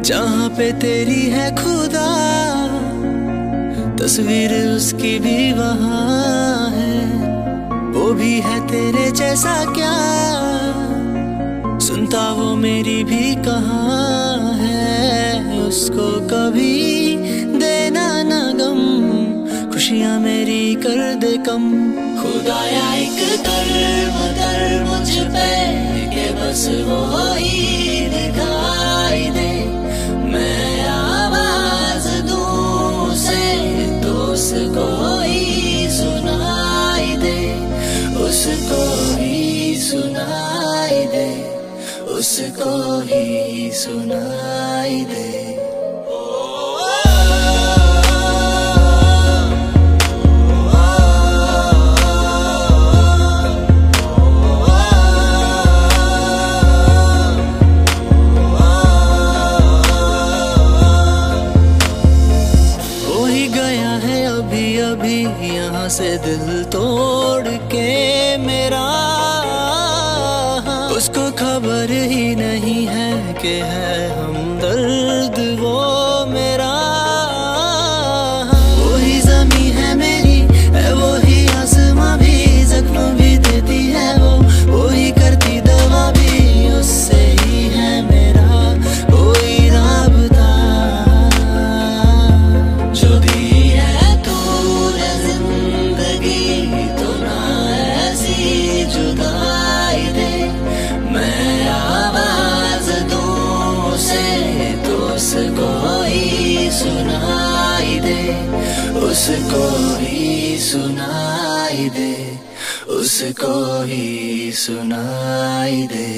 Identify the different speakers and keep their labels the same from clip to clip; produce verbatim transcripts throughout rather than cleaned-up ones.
Speaker 1: जहाँ पे तेरी है खुदा, तस्वीर उसकी भी वहाँ है। वो भी है तेरे जैसा क्या, सुनता वो मेरी भी कहाँ है। उसको कभी देना ना गम, खुशियाँ मेरी कर दे कम। खुदाया एक कर्म कर मुझ पे के बस वो ही दिखाई दे। मैं आवाज दूं से तो उसको ही सुनाई दे, उसको ही सुनाई दे, उसको ही सुनाई दे। अभी यहाँ से दिल तोड़ के मेरा, उसको खबर ही नहीं है कि है हमदर्द वो मेरा। वही ज़मीं है मेरी, है वही आसमां भी, जख्म भी देती है वो, वही करती दवा भी, उससे ही है मेरा कोई राबता। जो भी उसको ही सुनाई दे, उसको ही सुनाई दे, उसको ही सुनाई दे।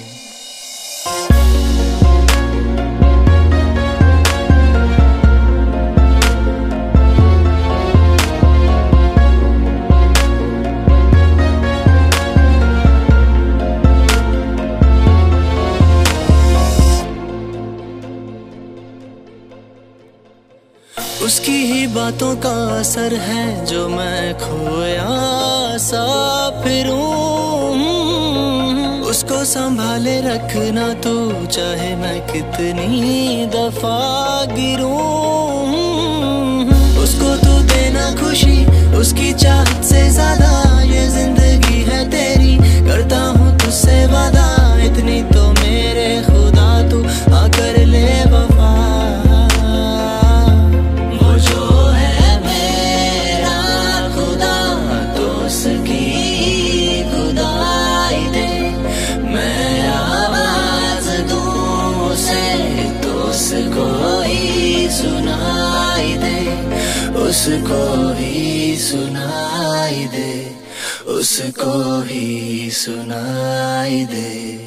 Speaker 1: उसकी ही बातों का असर है जो मैं खोया सा फिरूं। उसको संभाले रखना तू, चाहे मैं कितनी दफा गिरूं। उसको तू देना खुशी, उसकी चाहत से ज्यादा ये जिंदगी है तेरी, करता हूँ तुझसे वादा। इतनी तो मेरे खुदा तू आकर ले वफा। उसको ही सुनाई दे, उसको ही सुनाई दे, उसको ही सुनाई दे।